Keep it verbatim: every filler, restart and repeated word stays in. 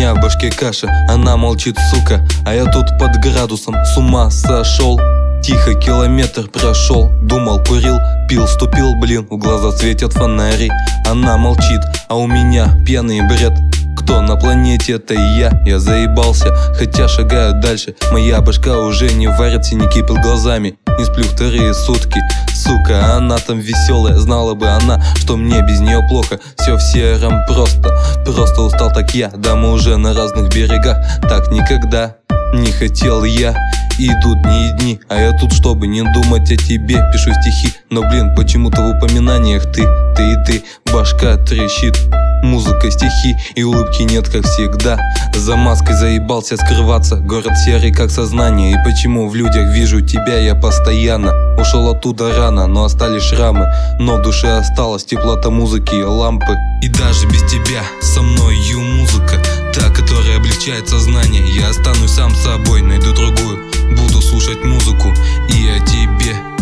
меня в башке каша, она молчит, сука, а я тут под градусом с ума сошел. Тихо километр прошел, думал, курил, пил, ступил, блин, в глаза светят фонари. Она молчит, а у меня пьяный бред. Кто на планете, это я, я заебался, хотя шагаю дальше. Моя башка уже не варит, синяки под глазами, не сплю вторые сутки. Сука, она там веселая, знала бы она, что мне без нее плохо. Все в сером просто, просто устал так я. Да мы уже на разных берегах, так никогда не хотел я. Идут дни и дни, а я тут, чтобы не думать о тебе, пишу стихи. Но блин, почему-то в упоминаниях ты, ты и ты. Башка трещит, музыка, стихи и улыбки нет, как всегда. За маской заебался скрываться, город серый, как сознание. И почему в людях вижу тебя я постоянно? Ушел оттуда рано, но остались шрамы, но в душе осталась теплота музыки и лампы. И даже без тебя со мною музыка, та, которая облегчает сознание. Я останусь сам собой, найду другую, буду слушать музыку и о тебе.